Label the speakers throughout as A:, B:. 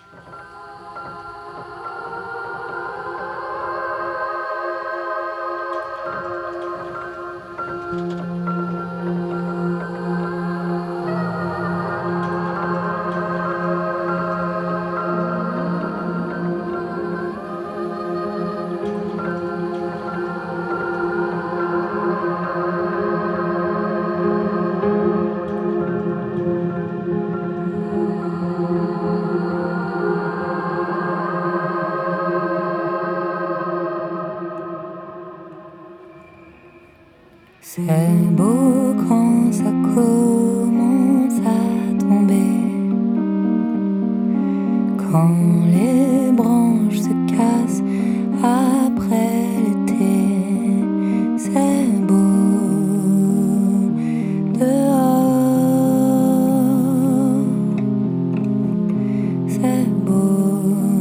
A: C'est beau quand ça commence à tomber, quand les branches se cassent après l'été. C'est beau dehors, c'est beau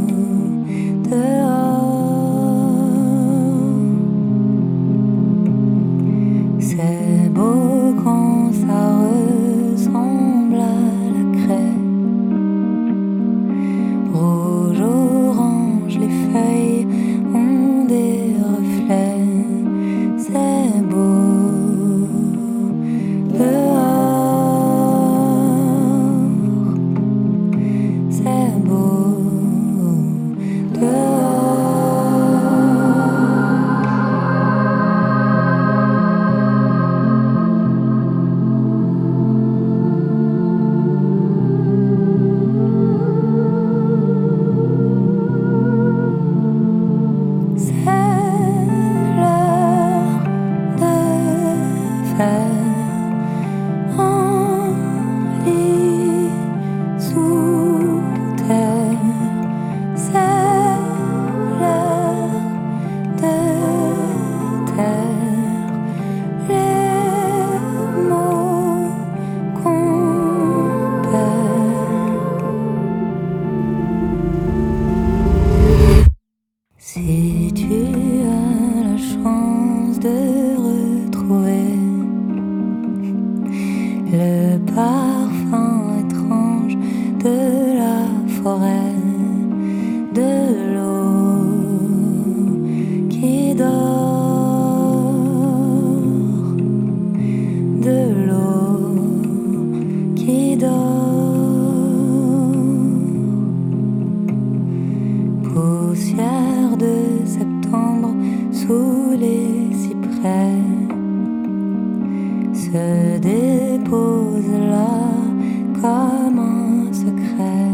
A: dehors, c'est beau quand ça ressemble à la craie. Rouge, orange, les feuilles ont des reflets. C'est beau dehors, c'est beau dehors. En lit sous terre, c'est l'heure de terre. Les mots qu'on perd. Si tu as la chance de retrouver le parfum étrange de la forêt, de l'eau qui dort, de l'eau qui dort, poussière de septembre sous les cyprès, se dépose là comme un secret.